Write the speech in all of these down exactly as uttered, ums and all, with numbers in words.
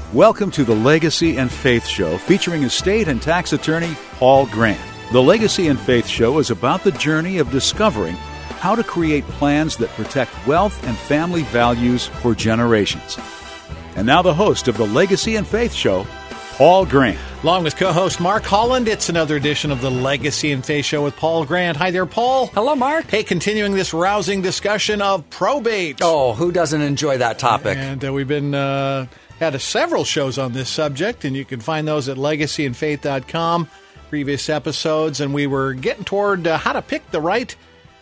Welcome to the Legacy and Faith Show, featuring estate and tax attorney Paul Grant. The Legacy and Faith Show is about the journey of discovering how to create plans that protect wealth and family values for generations. And now the host of the Legacy and Faith Show, Paul Grant. Along with co-host Mark Holland, it's another edition of the Legacy and Faith Show with Paul Grant. Hi there, Paul. Hello, Mark. Hey, continuing this rousing discussion of probate. Oh, who doesn't enjoy that topic? And uh, we've been uh, had a, several shows on this subject, and you can find those at legacy and faith dot com, previous episodes. And we were getting toward uh, how to pick the right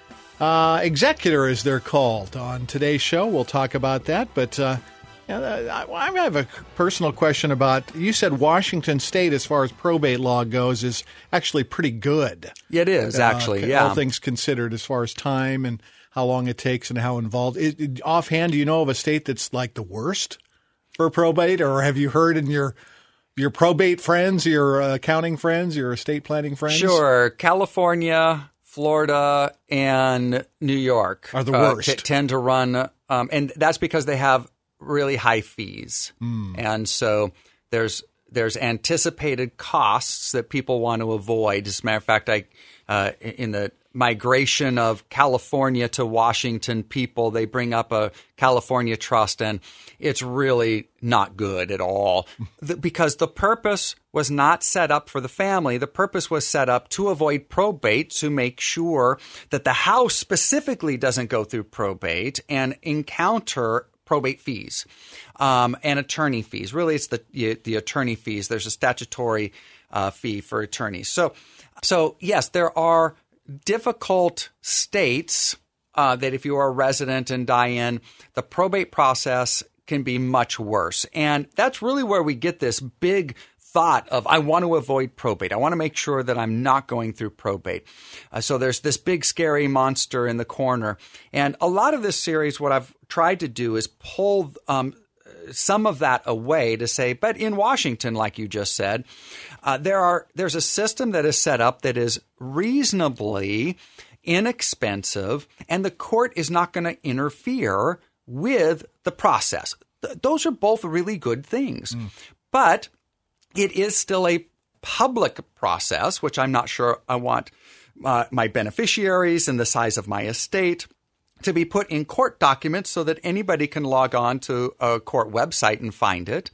uh, executor, as they're called. On today's show, we'll talk about that, but... Uh, Yeah, I have a personal question about, you said Washington State, as far as probate law goes, is actually pretty good. It is, actually, uh, yeah. All things considered, as far as time and how long it takes and how involved. It, it, offhand, do you know of a state that's like the worst for probate? Or have you heard in your your probate friends, your uh, accounting friends, your estate planning friends? Sure. California, Florida, and New York are the uh, worst. T- tend to run, um, and that's because they have really high fees. Mm. And so there's there's anticipated costs that people want to avoid. As a matter of fact, I uh, in the migration of California to Washington people, they bring up a California trust, and it's really not good at all. the, because the purpose was not set up for the family. The purpose was set up to avoid probate, to make sure that the house specifically doesn't go through probate and encounter probate fees um, and attorney fees. Really, it's the the attorney fees. There's a statutory uh, fee for attorneys. So, so yes, there are difficult states uh, that if you are a resident and die in, the probate process can be much worse. And that's really where we get this big thought of, I want to avoid probate. I want to make sure that I'm not going through probate. Uh, so there's this big scary monster in the corner. And a lot of this series, what I've tried to do is pull um, some of that away to say, but in Washington, like you just said, uh, there are there's a system that is set up that is reasonably inexpensive, and the court is not going to interfere with the process. Th- those are both really good things. Mm. But it is still a public process, which I'm not sure I want uh, my beneficiaries and the size of my estate to be put in court documents so that anybody can log on to a court website and find it.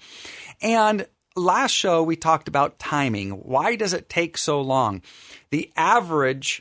And last show, we talked about timing. Why does it take so long? The average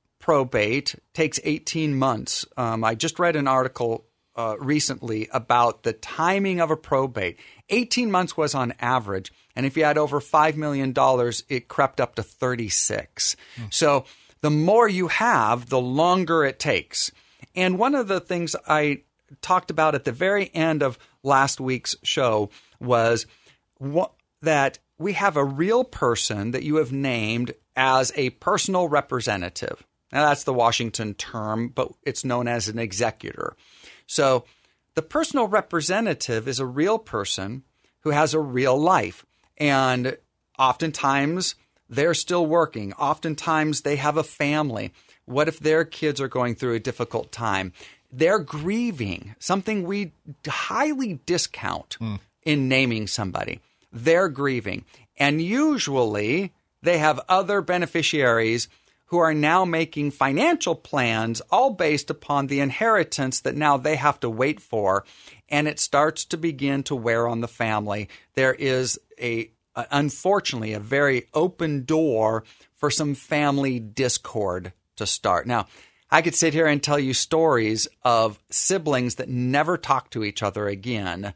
probate takes eighteen months. Um, I just read an article uh, recently about the timing of a probate. eighteen months was on average. And if you had over five million dollars, it crept up to thirty-six. Mm. So the more you have, the longer it takes. And one of the things I talked about at the very end of last week's show was what, that we have a real person that you have named as a personal representative. Now, that's the Washington term, but it's known as an executor. So the personal representative is a real person who has a real life. And oftentimes they're still working. Oftentimes they have a family. What if their kids are going through a difficult time? They're grieving, something we highly discount mm. in naming somebody. They're grieving. And usually they have other beneficiaries who are now making financial plans, all based upon the inheritance that now they have to wait for. And it starts to begin to wear on the family. There is a, unfortunately, a very open door for some family discord to start. Now, I could sit here and tell you stories of siblings that never talk to each other again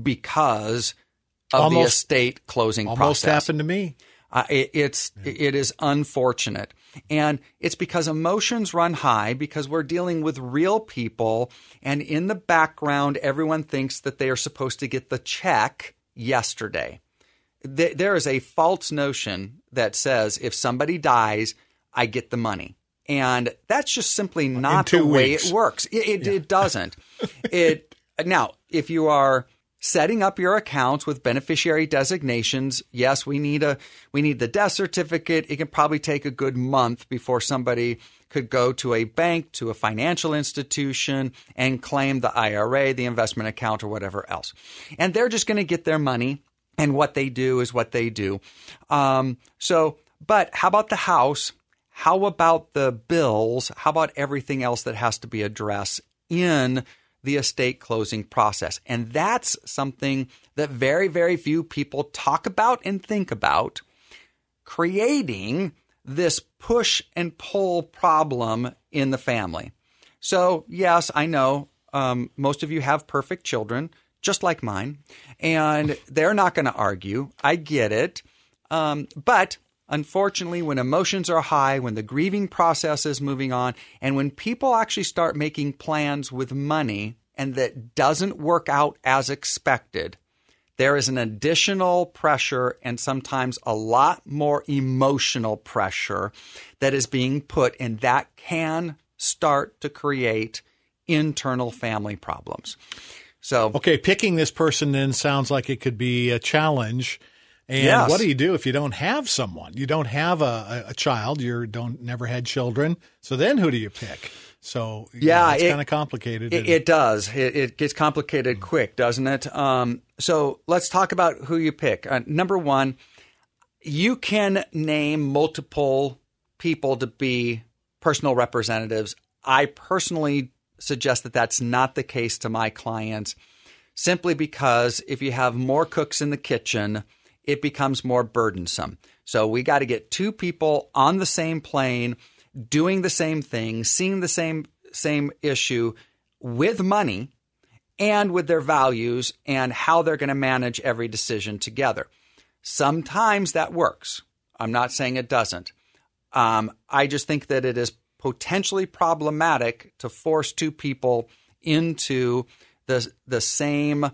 because of almost, the estate closing almost process. Almost happened to me. Uh, it, it's yeah. it is unfortunate. And it's because emotions run high, because we're dealing with real people, and in the background, everyone thinks that they are supposed to get the check yesterday. Th- there is a false notion that says if somebody dies, I get the money. And that's just simply not the way weeks. it works. It, it, yeah. it doesn't. it Now, if you are setting up your accounts with beneficiary designations, yes, we need a we need the death certificate. It can probably take a good month before somebody could go to a bank, to a financial institution, and claim the I R A, the investment account, or whatever else. And they're just going to get their money and what they do is what they do. Um, so, but how about the house? How about the bills? How about everything else that has to be addressed in the estate closing process? And that's something that very, very few people talk about and think about, creating this push and pull problem in the family. So, yes, I know um, most of you have perfect children, just like mine, and they're not going to argue. I get it. Um, but unfortunately, when emotions are high, when the grieving process is moving on, and when people actually start making plans with money and that doesn't work out as expected, there is an additional pressure and sometimes a lot more emotional pressure that is being put, and that can start to create internal family problems. So, okay, picking this person then sounds like it could be a challenge. And yes. What do you do if you don't have someone? You don't have a, a child. You don't never had children. So then who do you pick? So yeah, know, it's it, kind of complicated. It, it does. It, it gets complicated quick, doesn't it? Um, so let's talk about who you pick. Uh, number one, you can name multiple people to be personal representatives. I personally suggest that that's not the case to my clients, simply because if you have more cooks in the kitchen, it becomes more burdensome. So we got to get two people on the same plane, doing the same thing, seeing the same same issue with money and with their values and how they're going to manage every decision together. Sometimes that works. I'm not saying it doesn't. Um, I just think that it is potentially problematic to force two people into the the same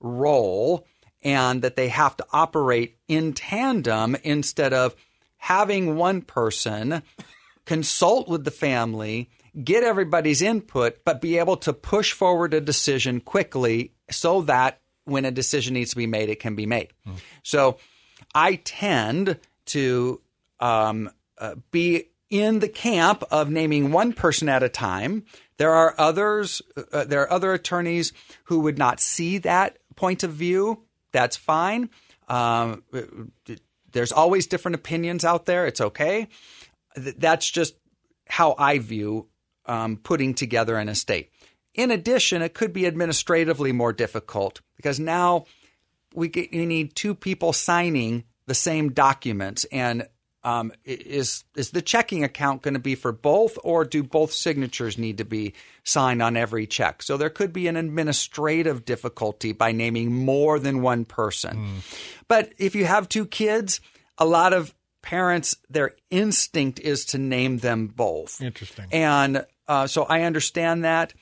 role, and that they have to operate in tandem instead of having one person consult with the family, get everybody's input, but be able to push forward a decision quickly so that when a decision needs to be made, it can be made. Mm. So I tend to um, uh, be in the camp of naming one person at a time. There are others, uh, there are other attorneys who would not see that point of view. That's fine. Um, there's always different opinions out there. It's okay. That's just how I view um, putting together an estate. In addition, it could be administratively more difficult because now we get, you need two people signing the same documents. And um, is is the checking account going to be for both, or do both signatures need to be signed on every check? So there could be an administrative difficulty by naming more than one person. Mm. But if you have two kids, a lot of parents, their instinct is to name them both. Interesting. And uh, so I understand that.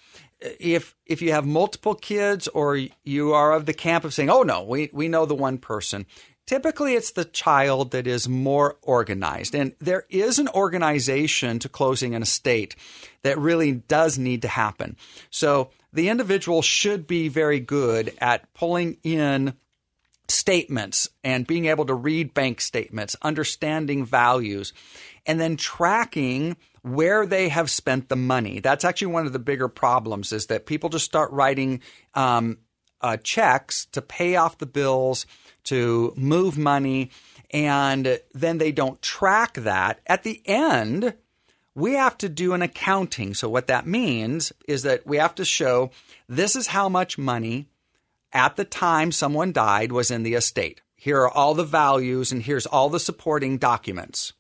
If if you have multiple kids, or you are of the camp of saying, oh, no, we, we know the one person, typically it's the child that is more organized. And there is an organization to closing an estate that really does need to happen. So the individual should be very good at pulling in statements and being able to read bank statements, understanding values, and then tracking where they have spent the money. That's actually one of the bigger problems, is that people just start writing um, uh, checks to pay off the bills, to move money, and then they don't track that. At the end, we have to do an accounting. So what that means is that we have to show this is how much money at the time someone died was in the estate. Here are all the values, and here's all the supporting documents.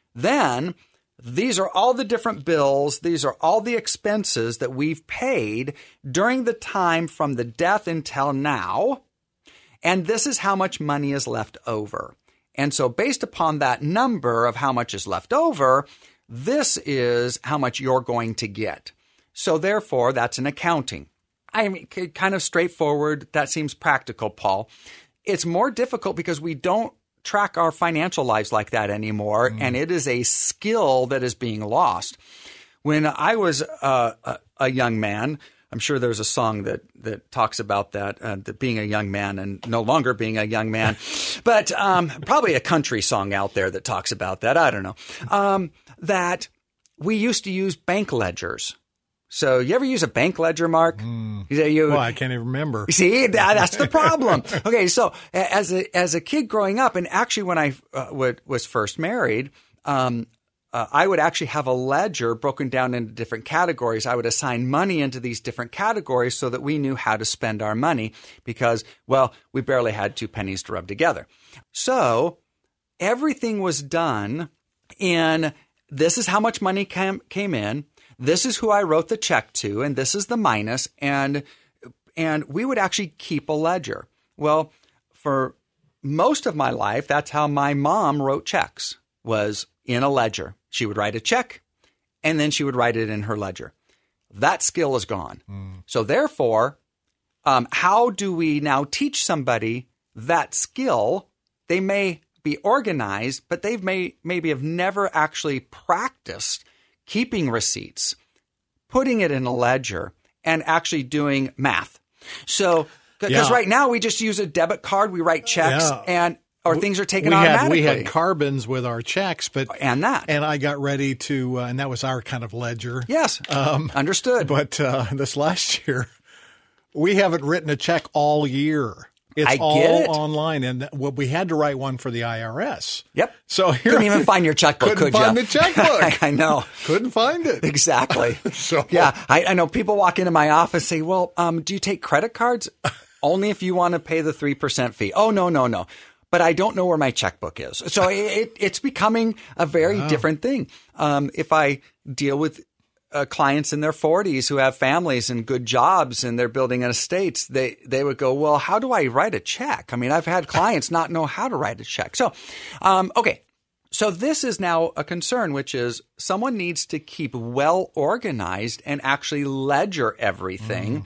Then these are all the different bills. These are all the expenses that we've paid during the time from the death until now. And this is how much money is left over. And so based upon that number of how much is left over, this is how much you're going to get. So therefore, that's an accounting. I mean, kind of straightforward. That seems practical, Paul. It's more difficult because we don't track our financial lives like that anymore, mm. and it is a skill that is being lost. When I was uh, a, a young man, I'm sure there's a song that that talks about that, uh, that being a young man and no longer being a young man, but um, probably a country song out there that talks about that. I don't know. Um, that we used to use bank ledgers. So you ever use a bank ledger, Mark? Mm. You, you, well, I can't even remember. See, that, that's the problem. Okay, so as a as a kid growing up, and actually when I uh, would, was first married, um, uh, I would actually have a ledger broken down into different categories. I would assign money into these different categories so that we knew how to spend our money because, well, we barely had two pennies to rub together. So everything was done in this is how much money came, came in. This is who I wrote the check to, and this is the minus, and and we would actually keep a ledger. Well, for most of my life, that's how my mom wrote checks, was in a ledger. She would write a check, and then she would write it in her ledger. That skill is gone. Mm. So therefore, um, how do we now teach somebody that skill? They may be organized, but they may maybe have never actually practiced keeping receipts, putting it in a ledger, and actually doing math. So, because yeah. right now we just use a debit card, we write checks, yeah. and or things are taken we automatically. Had, we had carbons with our checks, but and that, and I got ready to, uh, and that was our kind of ledger. Yes, um, understood. But uh, this last year, we haven't written a check all year. It's I all get it. online, and well, we had to write one for the I R S. Yep. So here couldn't even find your checkbook, couldn't could you? Find the checkbook. I know. Couldn't find it. Exactly. so yeah, I, I know people walk into my office and say, "Well, um, do you take credit cards? Only if you want to pay the three percent fee." Oh no, no, no. But I don't know where my checkbook is. So it, it's becoming a very wow. different thing. Um, if I deal with Uh, clients in their forties who have families and good jobs and they're building an estate, they, they would go, well, how do I write a check? I mean, I've had clients not know how to write a check. So, um, okay. So this is now a concern, which is someone needs to keep well organized and actually ledger everything. Mm.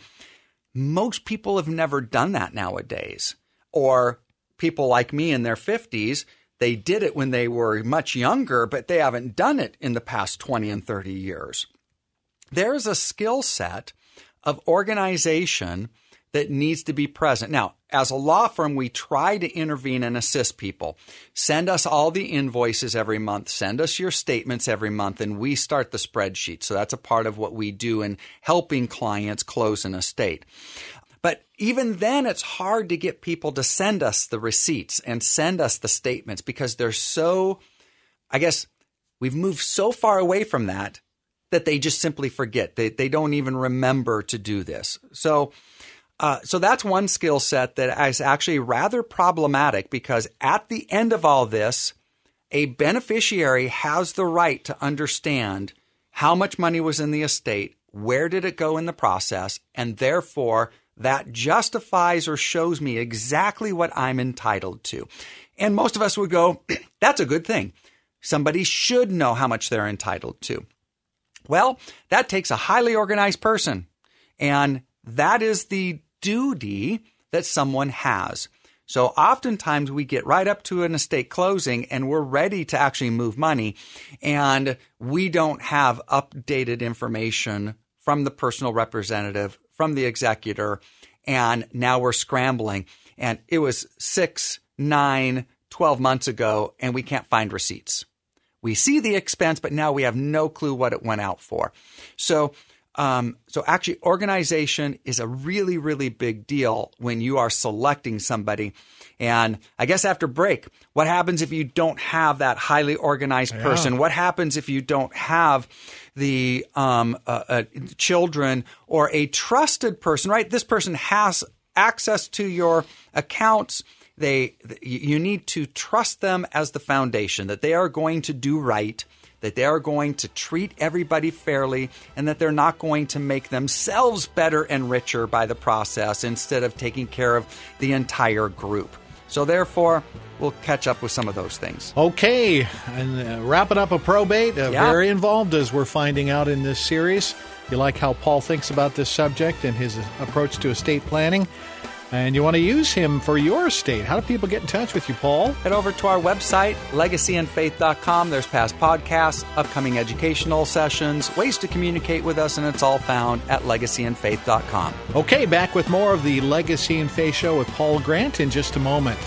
Most people have never done that nowadays. Or people like me in their fifties, they did it when they were much younger, but they haven't done it in the past twenty and thirty years. There is a skill set of organization that needs to be present. Now, as a law firm, we try to intervene and assist people. Send us all the invoices every month. Send us your statements every month, and we start the spreadsheet. So that's a part of what we do in helping clients close an estate. But even then, it's hard to get people to send us the receipts and send us the statements because they're so, I guess, we've moved so far away from that that they just simply forget. They they don't even remember to do this. So uh, so that's one skill set that is actually rather problematic because at the end of all this, a beneficiary has the right to understand how much money was in the estate, where did it go in the process, and therefore that justifies or shows me exactly what I'm entitled to. And most of us would go, that's a good thing. Somebody should know how much they're entitled to. Well, that takes a highly organized person, and that is the duty that someone has. So oftentimes we get right up to an estate closing and we're ready to actually move money, and we don't have updated information from the personal representative, from the executor, and now we're scrambling. And it was six, nine, twelve months ago, and we can't find receipts. We see the expense, but now we have no clue what it went out for. So, um, so actually organization is a really, really big deal when you are selecting somebody. And I guess after break, what happens if you don't have that highly organized person? Yeah. What happens if you don't have the um, uh, uh, children or a trusted person, right? This person has access to your accounts. They, you need to trust them as the foundation, that they are going to do right, that they are going to treat everybody fairly, and that they're not going to make themselves better and richer by the process instead of taking care of the entire group. So therefore, we'll catch up with some of those things. Okay, and uh, wrapping up a probate, uh, yeah. very involved as we're finding out in this series. You like how Paul thinks about this subject and his approach to estate planning, and you want to use him for your estate. How do people get in touch with you, Paul? Head over to our website, legacy and faith dot com. There's past podcasts, upcoming educational sessions, ways to communicate with us, and it's all found at legacy and faith dot com. Okay, back with more of the Legacy and Faith Show with Paul Grant in just a moment.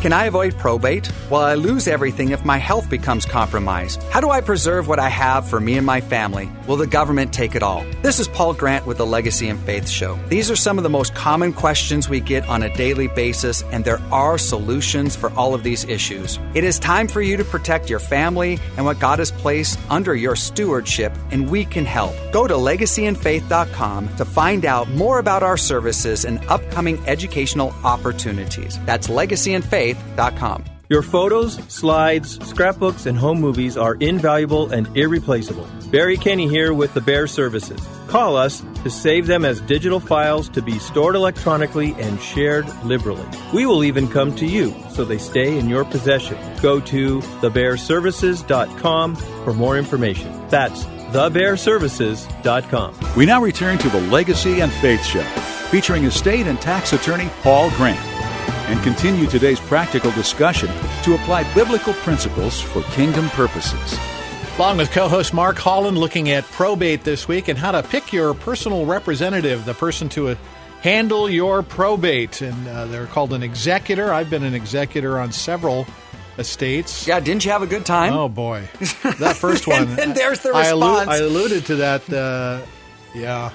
Can I avoid probate? Will I lose everything if my health becomes compromised? How do I preserve what I have for me and my family? Will the government take it all? This is Paul Grant with the Legacy and Faith Show. These are some of the most common questions we get on a daily basis, and there are solutions for all of these issues. It is time for you to protect your family and what God has placed under your stewardship, and we can help. Go to legacy and faith dot com to find out more about our services and upcoming educational opportunities. That's legacy and faith dot com. Your photos, slides, scrapbooks, and home movies are invaluable and irreplaceable. Barry Kenny here with the Bear Services. Call us to save them as digital files to be stored electronically and shared liberally. We will even come to you so they stay in your possession. Go to the bear services dot com for more information. That's the bear services dot com. We now return to the Legacy and Faith Show, featuring estate and tax attorney Paul Grant, and continue today's practical discussion to apply biblical principles for kingdom purposes. Along with co-host Mark Holland, looking at probate this week and how to pick your personal representative, the person to uh, handle your probate. And uh, they're called an executor. I've been an executor on several estates. Yeah, didn't you have a good time? Oh, boy. That first one. and, and there's the I, response. I, allu- I alluded to that. Uh, yeah.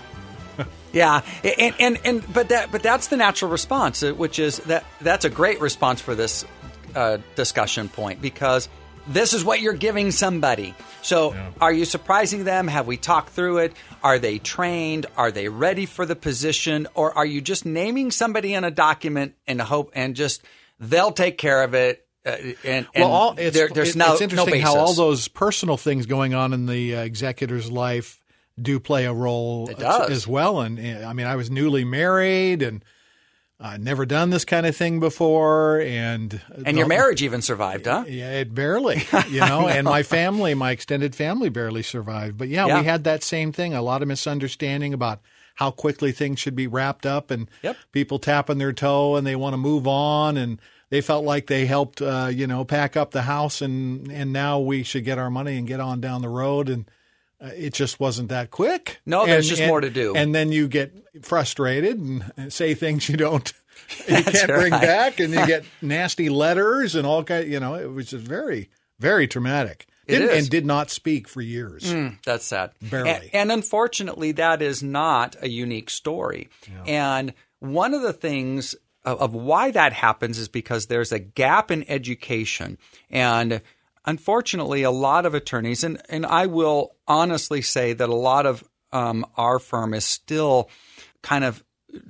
Yeah, and, and and but that but that's the natural response, which is that that's a great response for this uh, discussion point, because this is what you're giving somebody. So yeah. Are you surprising them? Have we talked through it? Are they trained? Are they ready for the position? Or are you just naming somebody in a document and hope and just they'll take care of it? Uh, and, and well, all, it's, there, there's it, no, it's interesting no how all those personal things going on in the uh, executor's life do play a role as well. And I mean, I was newly married and uh, never done this kind of thing before. And and your marriage even survived, huh? Yeah, it barely, you know, know, and my family, my extended family barely survived. But yeah, yeah, we had that same thing, a lot of misunderstanding about how quickly things should be wrapped up, and yep. people tapping their toe and they want to move on, and they felt like they helped, uh, you know, pack up the house, and, and now we should get our money and get on down the road. And Uh, it just wasn't that quick. No, there's and, just and, more to do. And then you get frustrated and say things you don't, you That's can't bring right. back, and you get nasty letters and all kind. You know, it was just very, very traumatic. It Didn't, is. and did not speak for years. Mm, that's sad. Barely. And, and unfortunately, that is not a unique story. Yeah. And one of the things of, of why that happens is because there's a gap in education. And unfortunately, a lot of attorneys, and, and I will honestly say that a lot of um, our firm is still kind of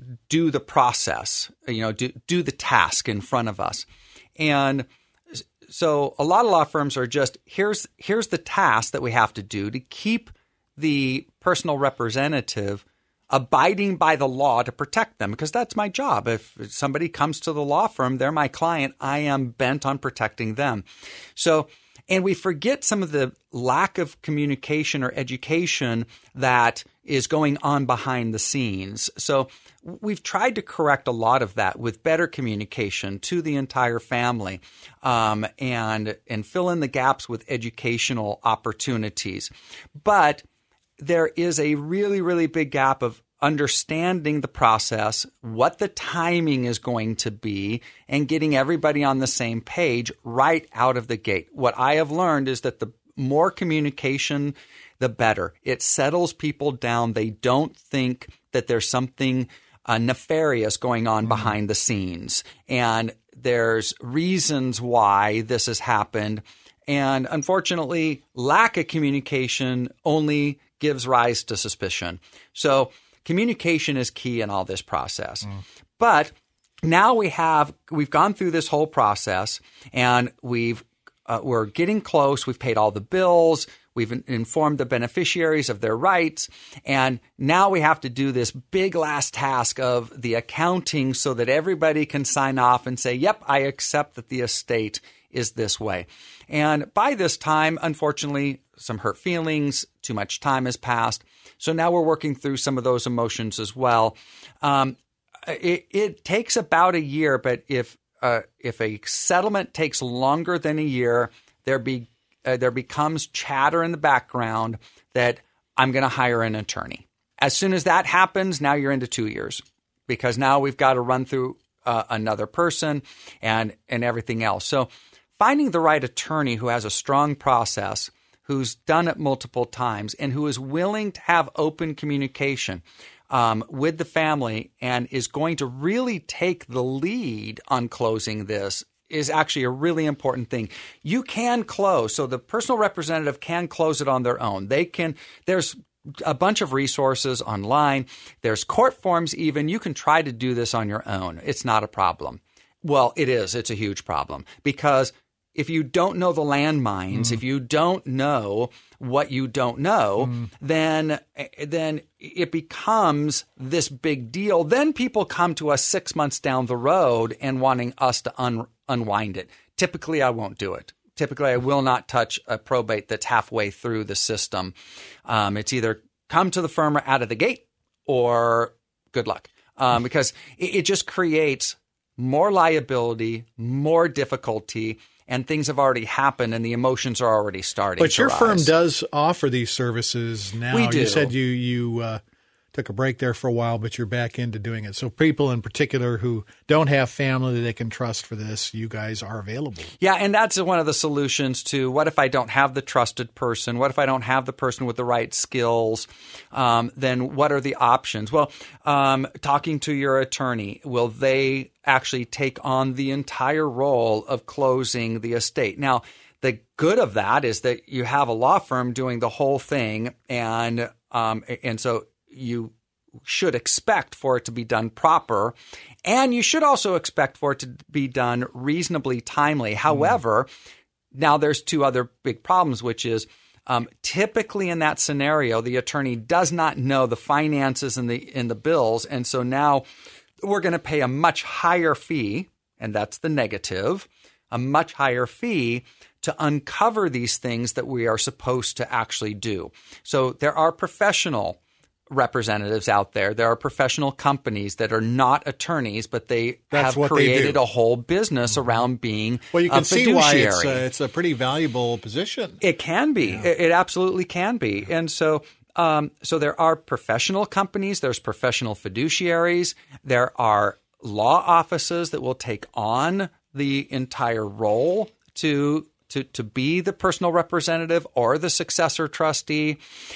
do the process, you know, do, do the task in front of us. And so a lot of law firms are just, here's here's the task that we have to do to keep the personal representative abiding by the law to protect them, because that's my job. If somebody comes to the law firm, they're my client, I am bent on protecting them. So, and we forget some of the lack of communication or education that is going on behind the scenes. So we've tried to correct a lot of that with better communication to the entire family, um, and and fill in the gaps with educational opportunities. But there is a really, really big gap of understanding the process, what the timing is going to be, and getting everybody on the same page right out of the gate. What I have learned is that the more communication, the better. It settles people down. They don't think that there's something uh, nefarious going on mm-hmm. behind the scenes. And there's reasons why this has happened. And unfortunately, lack of communication only gives rise to suspicion. So communication is key in all this process. Mm. But now we have, we've gone through this whole process, and we've, uh, we're getting close. We've paid all the bills. We've in- informed the beneficiaries of their rights. And now we have to do this big last task of the accounting so that everybody can sign off and say, yep, I accept that the estate is this way. And by this time, unfortunately, some hurt feelings, too much time has passed. So now we're working through some of those emotions as well. Um, it, it takes about a year, but if uh, if a settlement takes longer than a year, there be uh, there becomes chatter in the background that I'm going to hire an attorney. As soon as that happens, now you're into two years, because now we've got to run through uh, another person and, and everything else. So finding the right attorney who has a strong process, who's done it multiple times, and who is willing to have open communication um, with the family and is going to really take the lead on closing this is actually a really important thing. You can close. So the personal representative can close it on their own. They can, there's a bunch of resources online. There's court forms even. You can try to do this on your own. It's not a problem. Well, it is. It's a huge problem because if you don't know the landmines, mm. if you don't know what you don't know, mm. then then it becomes this big deal. Then people come to us six months down the road and wanting us to un- unwind it. Typically, I won't do it. Typically, I will not touch a probate that's halfway through the system. Um, it's either come to the firm out of the gate or good luck, um, because it, it just creates more liability, more difficulty, and things have already happened and the emotions are already starting. But to your rise. firm does offer these services now. We do. You said you you uh, took a break there for a while, but you're back into doing it. So people in particular who don't have family that they can trust for this, you guys are available. Yeah, and that's one of the solutions to what if I don't have the trusted person? What if I don't have the person with the right skills? Um, then what are the options? Well, um, talking to your attorney, will they actually take on the entire role of closing the estate? Now, the good of that is that you have a law firm doing the whole thing, and um, and so you should expect for it to be done proper, and you should also expect for it to be done reasonably timely. However, mm. now there's two other big problems, which is um, typically in that scenario, the attorney does not know the finances and the in the bills, and so now we're going to pay a much higher fee, and that's the negative, a much higher fee to uncover these things that we are supposed to actually do. So there are professional representatives out there. There are professional companies that are not attorneys, but they That's have created they a whole business mm-hmm. around being well, you can a see why it's fiduciary. a, it's a pretty valuable position. It can be. Yeah. It, it absolutely can be. And so um, so there are professional companies. There's professional fiduciaries. There are law offices that will take on the entire role to to to be the personal representative or the successor trustee.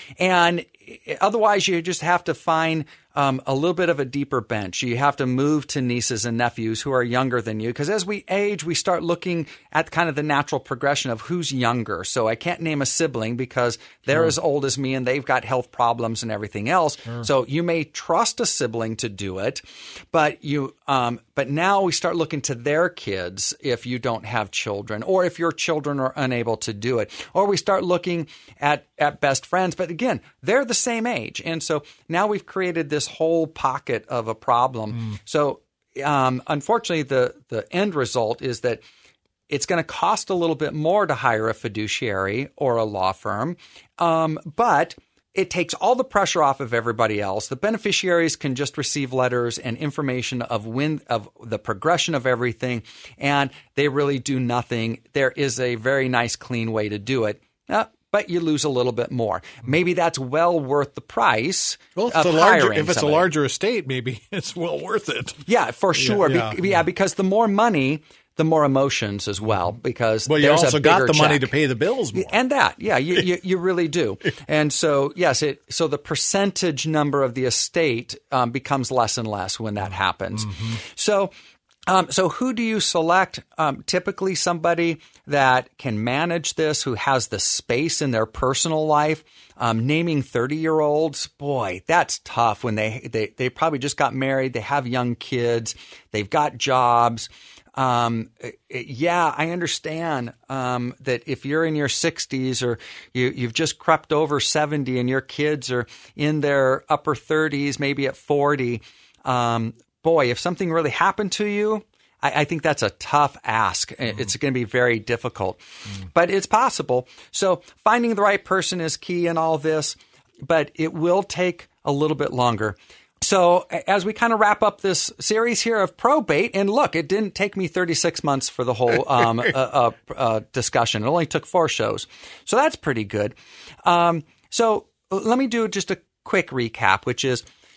And otherwise, you just have to find um, a little bit of a deeper bench. You have to move to nieces and nephews who are younger than you, because as we age, we start looking at kind of the natural progression of who's younger. So I can't name a sibling because they're sure. as old as me and they've got health problems and everything else. Sure. So you may trust a sibling to do it, but you um, but now we start looking to their kids if you don't have children, or if your children are unable to do it, or we start looking at at best friends. But again, they're the same age, and so now we've created this whole pocket of a problem. Mm. So um, unfortunately, the the end result is that it's going to cost a little bit more to hire a fiduciary or a law firm, um, but it takes all the pressure off of everybody else. The beneficiaries can just receive letters and information of when of the progression of everything, and they really do nothing. There is a very nice, clean way to do it. Uh, but you lose a little bit more. Maybe that's well worth the price well, of a larger, hiring if it's somebody. a larger estate, maybe it's well worth it. Yeah, for sure. Yeah, yeah, Be- yeah, because the more money, the more emotions as well. Because well, you there's also a got bigger the money check. to pay the bills more. And that, yeah, you, you, you really do. And so, yes, it so the percentage number of the estate um, becomes less and less when that happens. Mm-hmm. So. Um, so who do you select? Um, typically somebody that can manage this, who has the space in their personal life. Um, naming thirty-year-olds, boy, that's tough when they, they, they probably just got married, they have young kids, they've got jobs. Um, yeah, I understand um, that if you're in your sixties or you, you've just crept over seventy and your kids are in their upper thirties, maybe at forty, um, boy, if something really happened to you, I, I think that's a tough ask. Mm. It's going to be very difficult, mm. but it's possible. So finding the right person is key in all this, but it will take a little bit longer. So as we kind of wrap up this series here of probate, and look, it didn't take me thirty-six months for the whole um, uh, uh, uh, discussion. It only took four shows. So that's pretty good. Um, so let me do just a quick recap, which is,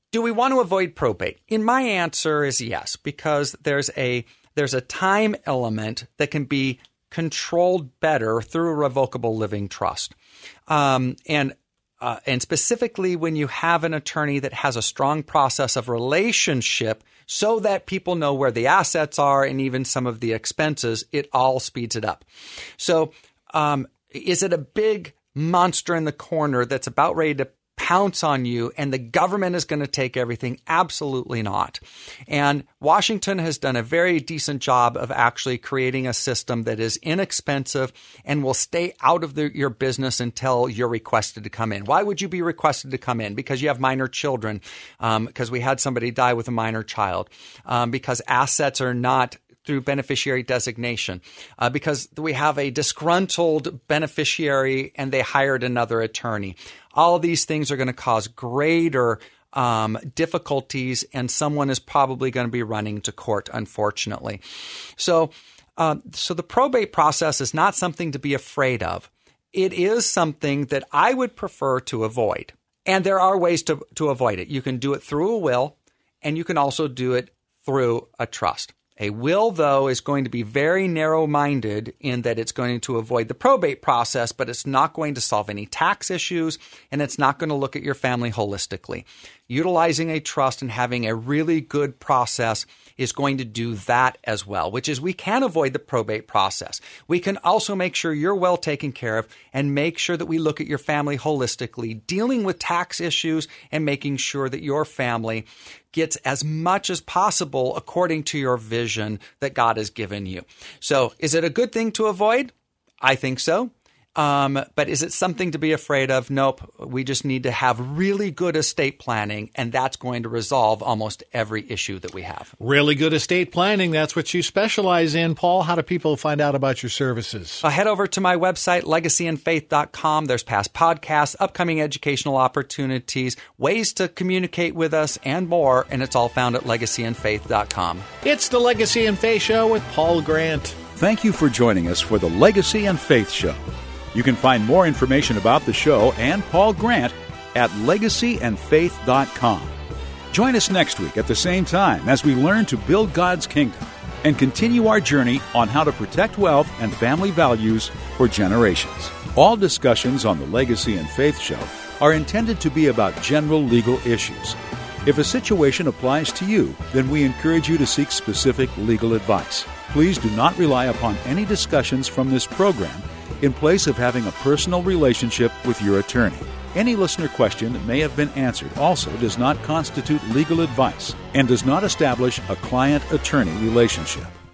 do we want to avoid probate? In my answer is yes, because there's a there's a time element that can be controlled better through a revocable living trust. Um, and uh, and specifically when you have an attorney that has a strong process of relationship so that people know where the assets are and even some of the expenses, it all speeds it up. So um, is it a big monster in the corner that's about ready to pounce on you and the government is going to take everything? Absolutely not. And Washington has done a very decent job of actually creating a system that is inexpensive and will stay out of the, your business until you're requested to come in. Why would you be requested to come in? Because you have minor children, um, because we had somebody die with a minor child, um, because assets are not through beneficiary designation, uh, because we have a disgruntled beneficiary and they hired another attorney. All of these things are going to cause greater um, difficulties, and someone is probably going to be running to court, unfortunately. So, uh, so the probate process is not something to be afraid of. It is something that I would prefer to avoid. And there are ways to, to avoid it. You can do it through a will, and you can also do it through a trust. A will, though, is going to be very narrow-minded in that it's going to avoid the probate process, but it's not going to solve any tax issues, and it's not going to look at your family holistically. Utilizing a trust and having a really good process is going to do that as well, which is we can avoid the probate process. We can also make sure you're well taken care of and make sure that we look at your family holistically, dealing with tax issues and making sure that your family gets as much as possible according to your vision that God has given you. So is it a good thing to avoid? I think so. Um, but is it something to be afraid of? Nope. We just need to have really good estate planning, and that's going to resolve almost every issue that we have. Really good estate planning. That's what you specialize in. Paul, how do people find out about your services? Uh, head over to my website, legacy and faith dot com. There's past podcasts, upcoming educational opportunities, ways to communicate with us, and more, and it's all found at legacy and faith dot com. It's the Legacy and Faith Show with Paul Grant. Thank you for joining us for the Legacy and Faith Show. You can find more information about the show and Paul Grant at legacy and faith dot com. Join us next week at the same time as we learn to build God's kingdom and continue our journey on how to protect wealth and family values for generations. All discussions on the Legacy and Faith Show are intended to be about general legal issues. If a situation applies to you, then we encourage you to seek specific legal advice. Please do not rely upon any discussions from this program in place of having a personal relationship with your attorney. Any listener question that may have been answered also does not constitute legal advice and does not establish a client-attorney relationship.